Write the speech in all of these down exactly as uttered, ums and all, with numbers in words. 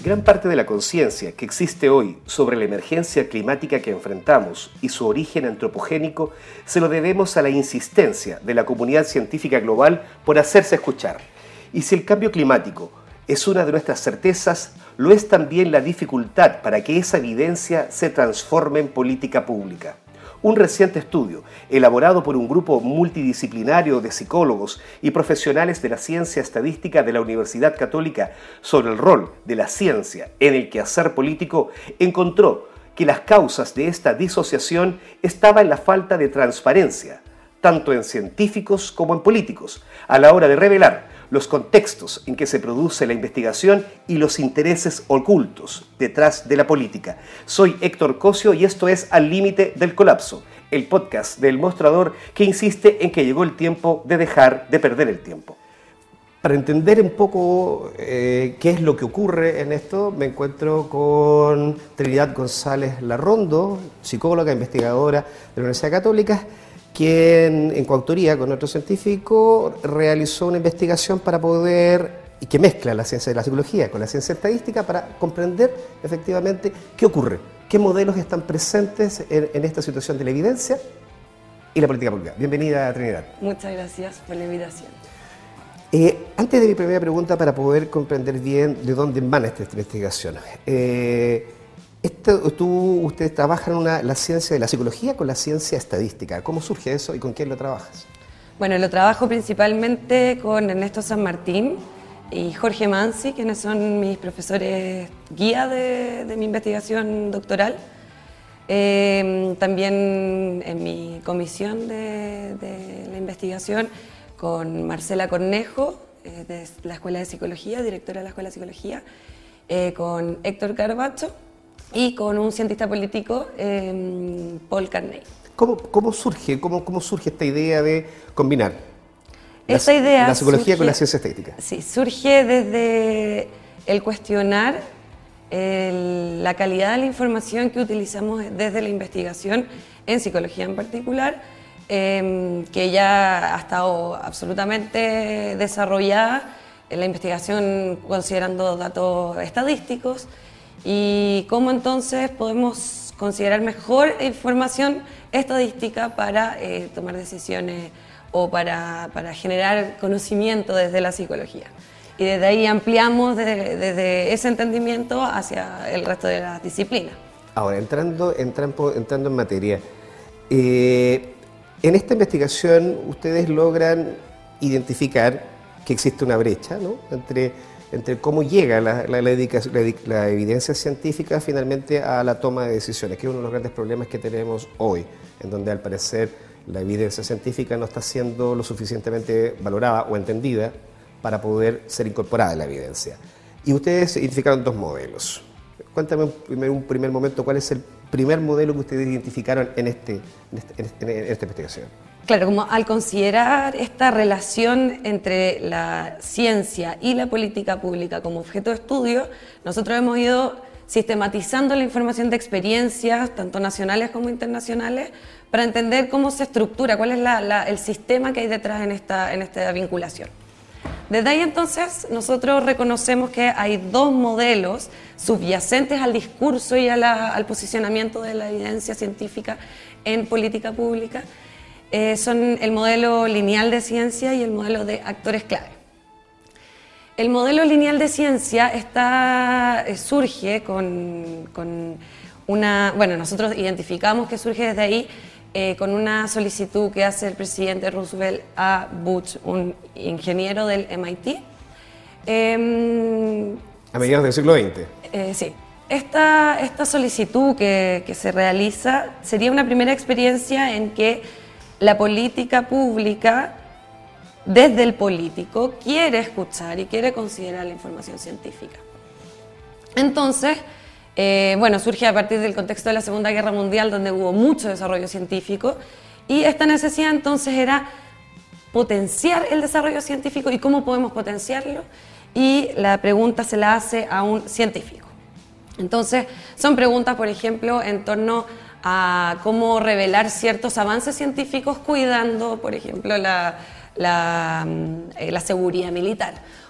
Gran parte de la conciencia que existe hoy sobre la emergencia climática que enfrentamos y su origen antropogénico se lo debemos a la insistencia de la comunidad científica global por hacerse escuchar. Y si el cambio climático es una de nuestras certezas, lo es también la dificultad para que esa evidencia se transforme en política pública. Un reciente estudio, elaborado por un grupo multidisciplinario de psicólogos y profesionales de la ciencia estadística de la Universidad Católica sobre el rol de la ciencia en el quehacer político, encontró que las causas de esta disociación estaban en la falta de transparencia, tanto en científicos como en políticos, a la hora de revelar los contextos en que se produce la investigación y los intereses ocultos detrás de la política. Soy Héctor Cosio y esto es Al Límite del Colapso, el podcast del Mostrador que insiste en que llegó el tiempo de dejar de perder el tiempo. Para entender un poco eh, qué es lo que ocurre en esto, me encuentro con Trinidad González Larrondo, psicóloga, investigadora de la Universidad Católica, quien en coautoría con otro científico realizó una investigación para poder, y que mezcla la ciencia de la psicología con la ciencia estadística para comprender efectivamente qué ocurre, qué modelos están presentes en, en esta situación de la evidencia y la política pública. Bienvenida, Trinidad. Muchas gracias por la invitación. Eh, antes de mi primera pregunta, para poder comprender bien de dónde emana esta investigación, eh, Esto, tú, ustedes trabajan una, la ciencia de la psicología con la ciencia estadística. ¿Cómo surge eso y con quién lo trabajas? Bueno, lo trabajo principalmente con Ernesto San Martín y Jorge Mansi, quienes son mis profesores guía de, de mi investigación doctoral. Eh, también en mi comisión de, de la investigación con Marcela Cornejo, eh, de la Escuela de Psicología, directora de la Escuela de Psicología, eh, con Héctor Carbacho, y con un cientista político, eh, Paul Carney. ¿Cómo, cómo surge cómo, cómo surge esta idea de combinar esta la, idea la psicología surge, con la ciencia estadística? Sí, surge desde el cuestionar el, la calidad de la información que utilizamos desde la investigación, en psicología en particular, eh, que ya ha estado absolutamente desarrollada en la investigación considerando datos estadísticos, y cómo entonces podemos considerar mejor información estadística para eh, tomar decisiones o para, para generar conocimiento desde la psicología. Y desde ahí ampliamos desde, desde ese entendimiento hacia el resto de las disciplinas. Ahora, entrando, entrando, entrando en materia, eh, en esta investigación ustedes logran identificar que existe una brecha, ¿no?, entre entre cómo llega la, la, la, la, la evidencia científica finalmente a la toma de decisiones, que es uno de los grandes problemas que tenemos hoy, en donde al parecer la evidencia científica no está siendo lo suficientemente valorada o entendida para poder ser incorporada en la evidencia. Y ustedes identificaron dos modelos. Cuéntame un primer, un primer momento, ¿cuál es el primer modelo que ustedes identificaron en, este, en, este, en, este, en esta investigación? Claro, como al considerar esta relación entre la ciencia y la política pública como objeto de estudio, nosotros hemos ido sistematizando la información de experiencias, tanto nacionales como internacionales, para entender cómo se estructura, cuál es la, la, el sistema que hay detrás en esta, en esta vinculación. Desde ahí entonces nosotros reconocemos que hay dos modelos subyacentes al discurso y a la, al posicionamiento de la evidencia científica en política pública. Eh, son el modelo lineal de ciencia y el modelo de actores clave. El modelo lineal de ciencia está, eh, surge con, con una... Bueno, nosotros identificamos que surge desde ahí eh, con una solicitud que hace el presidente Roosevelt a Butch, un ingeniero del M I T. Eh, a mediados del siglo veinte. Eh, sí. Esta, esta solicitud que, que se realiza sería una primera experiencia en que la política pública, desde el político, quiere escuchar y quiere considerar la información científica. Entonces, eh, bueno, surge a partir del contexto de la Segunda Guerra Mundial, donde hubo mucho desarrollo científico, y esta necesidad entonces era potenciar el desarrollo científico. ¿Y cómo podemos potenciarlo? Y la pregunta se la hace a un científico. Entonces, son preguntas, por ejemplo, en torno a cómo revelar ciertos avances científicos cuidando, por ejemplo, la, la, la seguridad militar,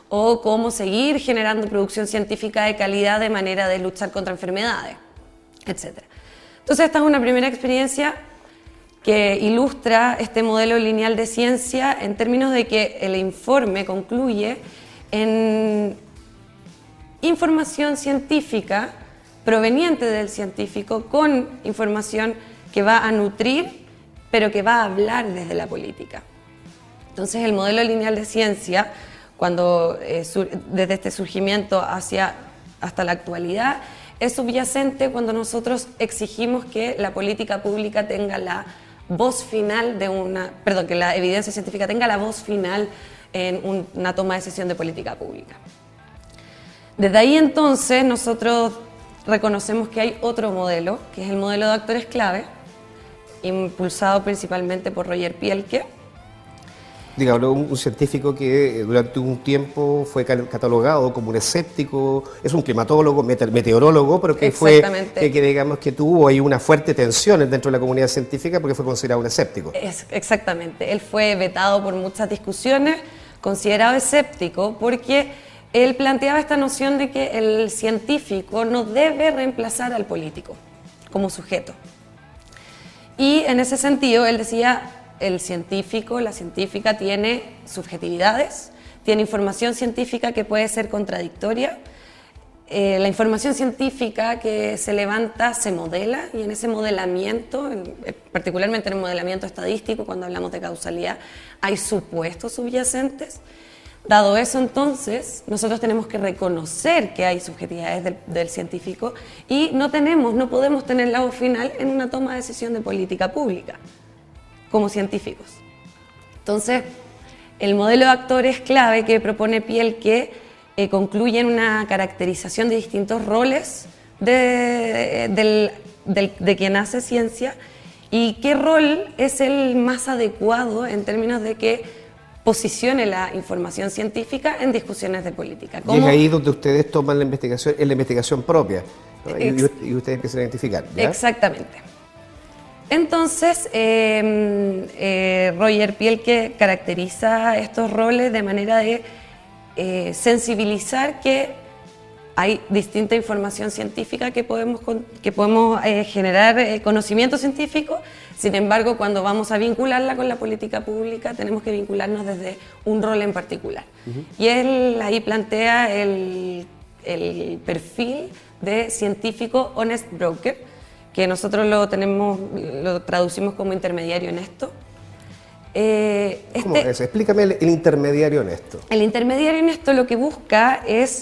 o cómo seguir generando producción científica de calidad de manera de luchar contra enfermedades, etcétera. Entonces esta es una primera experiencia que ilustra este modelo lineal de ciencia en términos de que el informe concluye en información científica proveniente del científico con información que va a nutrir, pero que va a hablar desde la política. Entonces el modelo lineal de ciencia, cuando eh, sur, desde este surgimiento hacia, hasta la actualidad, es subyacente cuando nosotros exigimos que la política pública tenga la voz final de una, perdón, que la evidencia científica tenga la voz final en un, una toma de decisión de política pública. Desde ahí entonces nosotros reconocemos que hay otro modelo, que es el modelo de actores clave, impulsado principalmente por Roger Pielke. Digamos, un, un científico que durante un tiempo fue catalogado como un escéptico, es un climatólogo, meteorólogo, pero que fue que, que digamos que tuvo ahí una fuerte tensión dentro de la comunidad científica porque fue considerado un escéptico. Es, exactamente, él fue vetado por muchas discusiones, considerado escéptico porque él planteaba esta noción de que el científico no debe reemplazar al político como sujeto. Y en ese sentido él decía, el científico, la científica tiene subjetividades, tiene información científica que puede ser contradictoria, eh, la información científica que se levanta se modela y en ese modelamiento, en, particularmente en el modelamiento estadístico, cuando hablamos de causalidad, hay supuestos subyacentes. Dado eso, entonces, nosotros tenemos que reconocer que hay subjetividades del, del científico y no tenemos, no podemos tener la voz final en una toma de decisión de política pública como científicos. Entonces, el modelo de actores clave que propone Pielke eh, concluye en una caracterización de distintos roles de, del, del, de quien hace ciencia y qué rol es el más adecuado en términos de que posicione la información científica en discusiones de política. ¿Cómo? Y es ahí donde ustedes toman la investigación, en la investigación propia, ¿no? y, y ustedes empiezan a identificar, ¿ya? Exactamente. Entonces, eh, eh, Roger Pielke caracteriza estos roles de manera de eh, sensibilizar que hay distinta información científica que podemos, que podemos eh, generar eh, conocimiento científico. Sin embargo, cuando vamos a vincularla con la política pública, tenemos que vincularnos desde un rol en particular. Uh-huh. Y él ahí plantea el, el perfil de científico honest broker, que nosotros lo tenemos, lo traducimos como intermediario honesto. Eh, ¿Cómo este, es? Explícame el, el intermediario honesto. El intermediario honesto lo que busca es,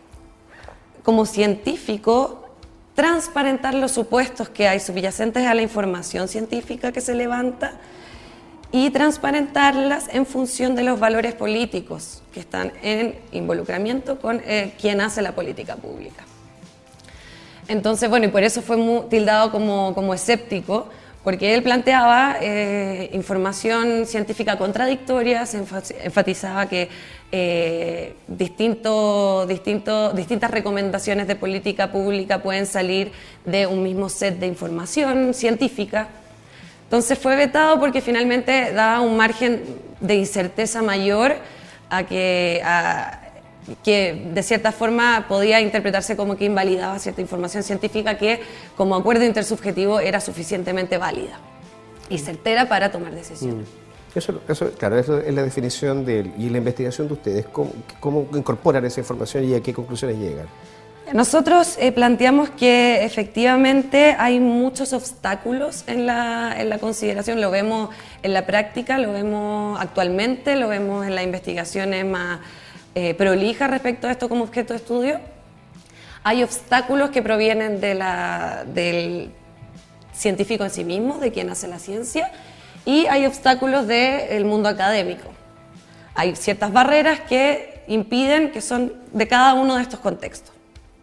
como científico, transparentar los supuestos que hay subyacentes a la información científica que se levanta y transparentarlas en función de los valores políticos que están en involucramiento con eh, quien hace la política pública. Entonces, bueno, y por eso fue muy tildado como, como escéptico, porque él planteaba eh, información científica contradictoria, se enfatizaba que eh, distinto, distinto, distintas recomendaciones de política pública pueden salir de un mismo set de información científica. Entonces fue vetado porque finalmente daba un margen de incerteza mayor a que... A, que de cierta forma podía interpretarse como que invalidaba cierta información científica que como acuerdo intersubjetivo era suficientemente válida y certera para tomar decisiones. Mm. Eso, eso, claro, eso es la definición de él. Y la investigación de ustedes, ¿cómo, cómo incorporan esa información y a qué conclusiones llegan? Nosotros eh, planteamos que efectivamente hay muchos obstáculos en la, en la consideración, lo vemos en la práctica, lo vemos actualmente, lo vemos en las investigaciones más Eh, prolija respecto a esto como objeto de estudio. Hay obstáculos que provienen de la, del científico en sí mismo, de quien hace la ciencia, y hay obstáculos del mundo académico. Hay ciertas barreras que impiden, que son de cada uno de estos contextos.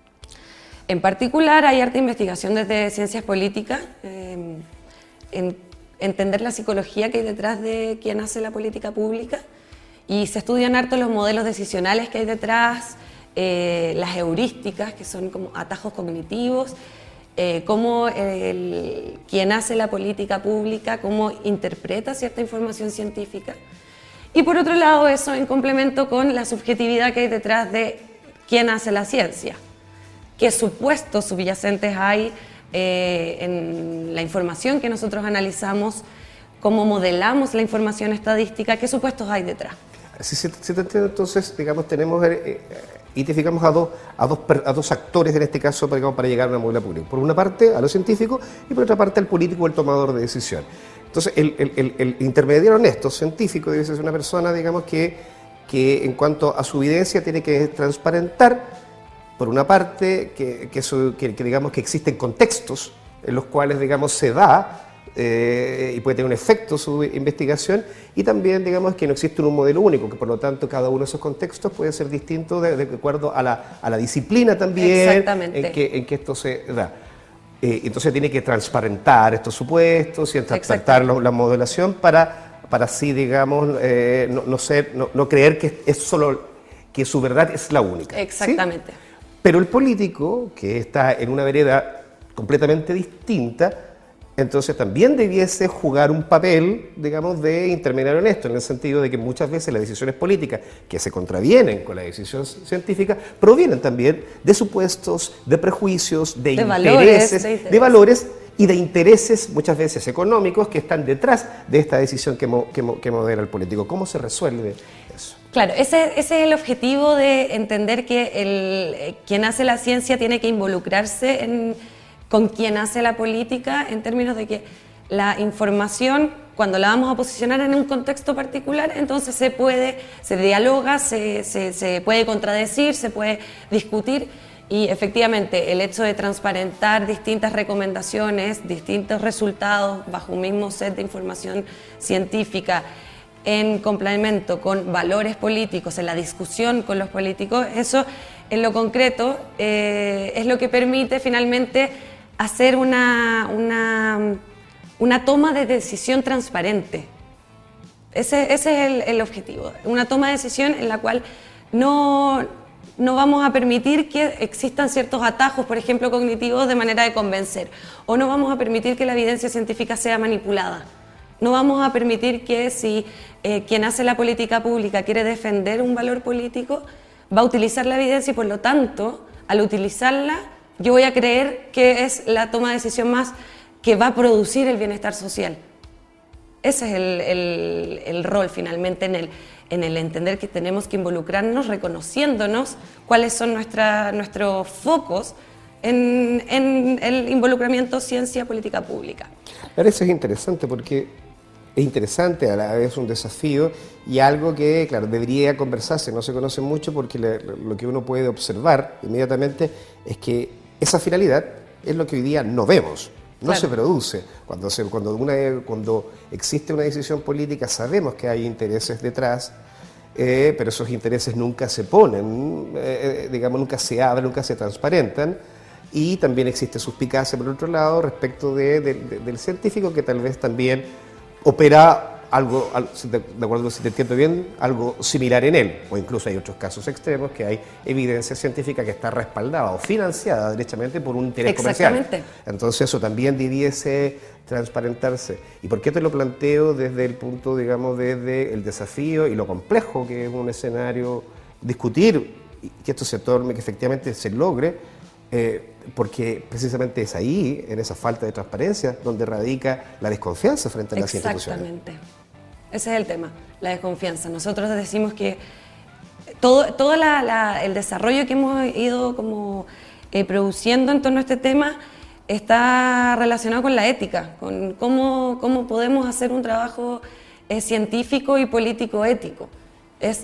En particular, hay harta investigación desde ciencias políticas, eh, en entender la psicología que hay detrás de quien hace la política pública, y se estudian harto los modelos decisionales que hay detrás, eh, las heurísticas, que son como atajos cognitivos, eh, cómo el, quien hace la política pública, cómo interpreta cierta información científica. Y por otro lado, eso en complemento con la subjetividad que hay detrás de quién hace la ciencia, qué supuestos subyacentes hay eh, en la información que nosotros analizamos, cómo modelamos la información estadística, qué supuestos hay detrás. Si se si te entiendo, entonces, digamos, tenemos, eh, identificamos a dos, a, dos, a dos actores en este caso digamos, para llegar a una modelo pública. Por una parte, a los científicos y por otra parte, al político o el tomador de decisión. Entonces, el, el, el, el intermediario honesto, científico, debe ser una persona, digamos, que, que en cuanto a su evidencia tiene que transparentar, por una parte, que, que, su, que, que digamos que existen contextos en los cuales, digamos, se da eh, y puede tener un efecto su investigación, y también, digamos, que no existe un modelo único, que por lo tanto cada uno de esos contextos puede ser distinto de, de acuerdo a la, a la disciplina también en que, en que esto se da. Eh, entonces tiene que transparentar estos supuestos y transparentar la, la modelación para, para así, digamos, eh, no, no, ser, no, no creer que es solo que su verdad es la única. Exactamente. ¿Sí? Pero el político, que está en una vereda completamente distinta, entonces también debiese jugar un papel, digamos, de intermediario honesto, en el sentido de que muchas veces las decisiones políticas que se contravienen con la decisión científica provienen también de supuestos, de prejuicios, de, de intereses, valores, de, interés. de valores y de intereses muchas veces económicos que están detrás de esta decisión que, mo, que, mo, que modera el político. ¿Cómo se resuelve eso? Claro, ese, ese es el objetivo de entender que el, quien hace la ciencia tiene que involucrarse en, con quien hace la política, en términos de que la información, cuando la vamos a posicionar en un contexto particular, entonces se puede, se dialoga, se, se, se puede contradecir, se puede discutir, y efectivamente el hecho de transparentar distintas recomendaciones, distintos resultados bajo un mismo set de información científica, en complemento con valores políticos, en la discusión con los políticos, eso en lo concreto eh, es lo que permite finalmente hacer una, una, una toma de decisión transparente. Ese, ese es el, el objetivo, una toma de decisión en la cual no, no vamos a permitir que existan ciertos atajos, por ejemplo, cognitivos de manera de convencer, o no vamos a permitir que la evidencia científica sea manipulada. No vamos a permitir que si eh, quien hace la política pública quiere defender un valor político, va a utilizar la evidencia y por lo tanto, al utilizarla, yo voy a creer que es la toma de decisión más que va a producir el bienestar social. Ese es el, el, el rol finalmente en el, en el entender que tenemos que involucrarnos reconociéndonos cuáles son nuestra, nuestros focos en, en el involucramiento ciencia-política pública. Ahora eso es interesante porque es interesante, a la vez un desafío y algo que, claro, debería conversarse, no se conoce mucho porque le, lo que uno puede observar inmediatamente es que esa finalidad es lo que hoy día no vemos, no claro. se produce. Cuando, se, cuando, una, cuando existe una decisión política sabemos que hay intereses detrás, eh, pero esos intereses nunca se ponen, eh, digamos, nunca se abren, nunca se transparentan. Y también existe suspicacia, por otro lado, respecto de, de, de, del científico que tal vez también opera algo, de acuerdo si te entiendo bien, algo similar en él, o incluso hay otros casos extremos que hay evidencia científica que está respaldada o financiada derechamente por un interés comercial. Entonces eso también debiese transparentarse. ¿Y por qué te lo planteo desde el punto, digamos, desde el desafío y lo complejo que es un escenario discutir y que esto se torne, que efectivamente se logre? Eh, porque precisamente es ahí, en esa falta de transparencia, donde radica la desconfianza frente a las instituciones. Exactamente. Ese es el tema, la desconfianza. Nosotros decimos que todo, todo la, la, el desarrollo que hemos ido como, eh, produciendo en torno a este tema está relacionado con la ética, con cómo, cómo podemos hacer un trabajo eh, científico y político ético. Es...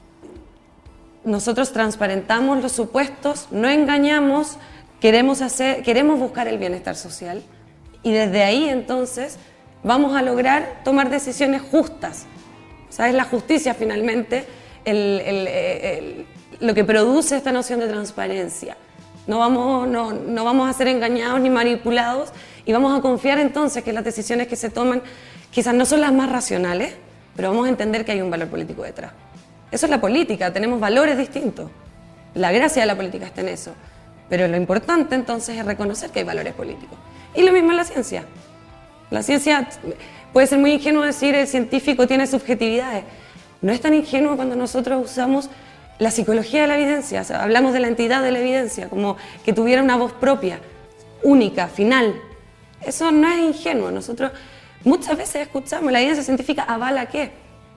Nosotros transparentamos los supuestos, no engañamos, queremos, hacer, queremos buscar el bienestar social y desde ahí entonces vamos a lograr tomar decisiones justas. O sea, es la justicia finalmente el, el, el, lo que produce esta noción de transparencia. No vamos, no, no vamos a ser engañados ni manipulados y vamos a confiar entonces que las decisiones que se toman quizás no son las más racionales, pero vamos a entender que hay un valor político detrás. Eso es la política, tenemos valores distintos. La gracia de la política está en eso. Pero lo importante entonces es reconocer que hay valores políticos. Y lo mismo en la ciencia. La ciencia, puede ser muy ingenuo decir el científico tiene subjetividades, no es tan ingenuo cuando nosotros usamos la psicología de la evidencia, o sea, hablamos de la entidad de la evidencia, como que tuviera una voz propia, única, final. Eso no es ingenuo. Nosotros muchas veces escuchamos, la evidencia científica avala ¿qué?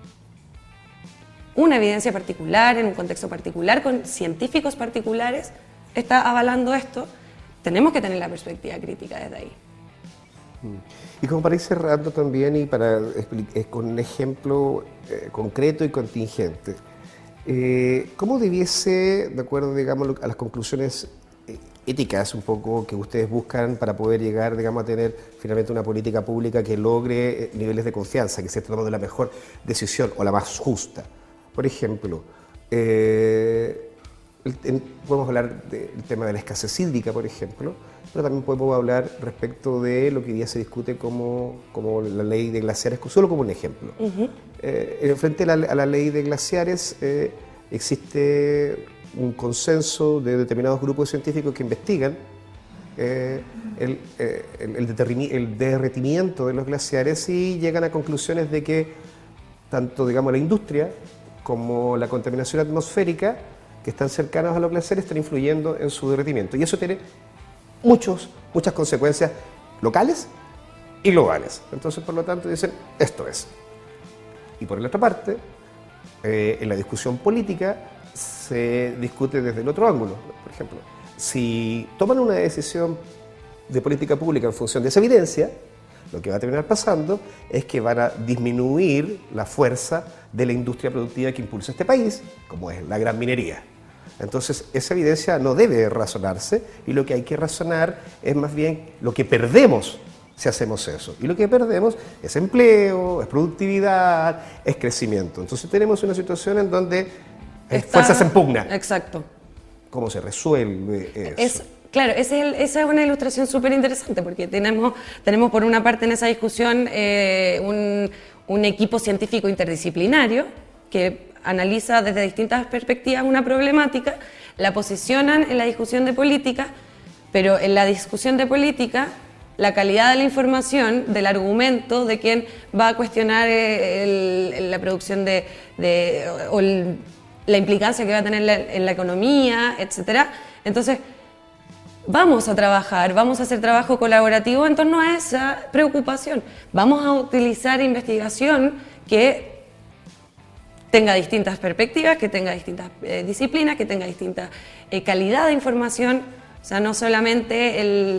Una evidencia particular, en un contexto particular, con científicos particulares, está avalando esto. Tenemos que tener la perspectiva crítica desde ahí. Y como para ir cerrando también y para eh, con un ejemplo eh, concreto y contingente, eh, ¿cómo debiese, de acuerdo, digamos, a las conclusiones eh, éticas un poco que ustedes buscan para poder llegar, digamos, a tener finalmente una política pública que logre eh, niveles de confianza, que se esté tomando la mejor decisión o la más justa? Por ejemplo, eh, el, en, podemos hablar del tema de la escasez hídrica, por ejemplo, pero también podemos hablar respecto de lo que hoy día se discute como, como la ley de glaciares, solo como un ejemplo. Uh-huh. eh, frente a la, a la ley de glaciares eh, existe un consenso de determinados grupos científicos que investigan eh, el, eh, el, el, el derretimiento de los glaciares y llegan a conclusiones de que tanto, digamos, la industria como la contaminación atmosférica que están cercanas a los glaciares están influyendo en su derretimiento. Y eso tiene muchos, muchas consecuencias locales y globales. Entonces, por lo tanto, dicen, esto es. Y por la otra parte, eh, en la discusión política se discute desde el otro ángulo. Por ejemplo, si toman una decisión de política pública en función de esa evidencia, lo que va a terminar pasando es que van a disminuir la fuerza de la industria productiva que impulsa este país, como es la gran minería. Entonces, esa evidencia no debe razonarse y lo que hay que razonar es más bien lo que perdemos si hacemos eso. Y lo que perdemos es empleo, es productividad, es crecimiento. Entonces, tenemos una situación en donde Está... fuerzas en pugna. Exacto. ¿Cómo se resuelve eso? Es... Claro, ese es el, esa es una ilustración súper interesante porque tenemos, tenemos por una parte en esa discusión eh, un, un equipo científico interdisciplinario que analiza desde distintas perspectivas una problemática, la posicionan en la discusión de política, pero en la discusión de política la calidad de la información, del argumento de quien va a cuestionar el, el, la producción de, de o el, la implicancia que va a tener la, en la economía, etcétera. Entonces, vamos a trabajar, vamos a hacer trabajo colaborativo en torno a esa preocupación. Vamos a utilizar investigación que tenga distintas perspectivas, que tenga distintas eh, disciplinas, que tenga distinta eh, calidad de información. O sea, no solamente el,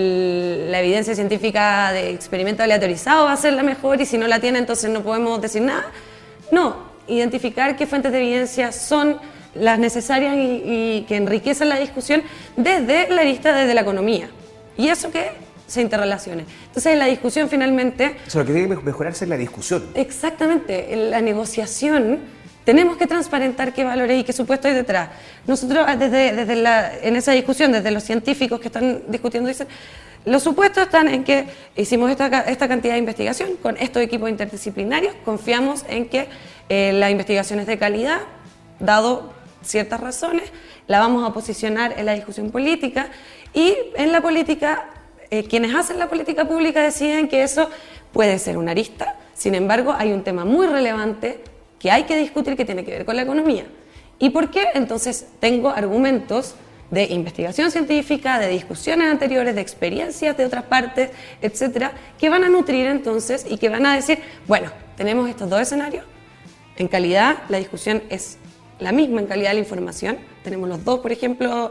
el, la evidencia científica de experimento aleatorizado va a ser la mejor y si no la tiene entonces no podemos decir nada. No, identificar qué fuentes de evidencia son las necesarias y, y que enriquecen la discusión desde la vista desde la economía. Y eso que se interrelacione. Entonces, en la discusión finalmente... O sea, lo que tiene que mejorarse es la discusión. Exactamente. En la negociación tenemos que transparentar qué valores y qué supuestos hay detrás. Nosotros, desde, desde la, en esa discusión, desde los científicos que están discutiendo, dicen, los supuestos están en que hicimos esta, esta cantidad de investigación con estos equipos interdisciplinarios, confiamos en que eh, la investigación es de calidad, dado ciertas razones, la vamos a posicionar en la discusión política y en la política, eh, quienes hacen la política pública deciden que eso puede ser una arista, sin embargo hay un tema muy relevante que hay que discutir que tiene que ver con la economía. ¿Y por qué? Entonces tengo argumentos de investigación científica, de discusiones anteriores, de experiencias de otras partes, etcétera, que van a nutrir entonces y que van a decir, bueno, tenemos estos dos escenarios, en calidad la discusión es la misma en calidad de la información. Tenemos los dos, por ejemplo,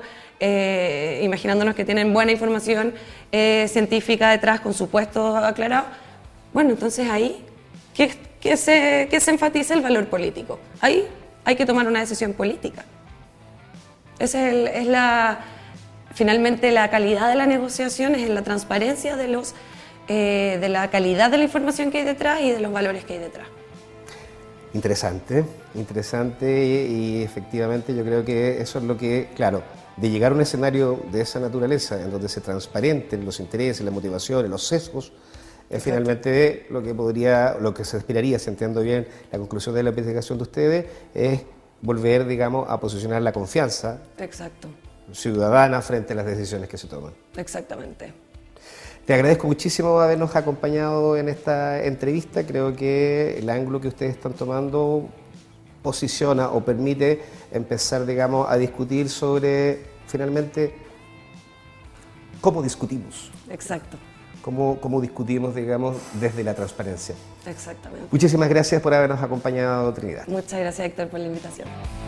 eh, imaginándonos que tienen buena información eh, científica detrás con supuestos aclarados. Bueno, entonces ahí, ¿qué, qué se, qué se enfatiza el valor político? Ahí hay que tomar una decisión política. Esa es, el, es la, finalmente la calidad de la negociación, es la transparencia de, los, eh, de la calidad de la información que hay detrás y de los valores que hay detrás. Interesante, interesante y, y efectivamente yo creo que eso es lo que, claro, de llegar a un escenario de esa naturaleza en donde se transparenten los intereses, las motivaciones, los sesgos, es finalmente lo que podría, lo que se aspiraría, si entiendo bien la conclusión de la investigación de ustedes, es volver, digamos, a posicionar la confianza Exacto. ciudadana frente a las decisiones que se toman. Exactamente. Te agradezco muchísimo habernos acompañado en esta entrevista. Creo que el ángulo que ustedes están tomando posiciona o permite empezar, digamos, a discutir sobre, finalmente, cómo discutimos. Exacto. Cómo, cómo discutimos, digamos, desde la transparencia. Exactamente. Muchísimas gracias por habernos acompañado, Trinidad. Muchas gracias, Héctor, por la invitación.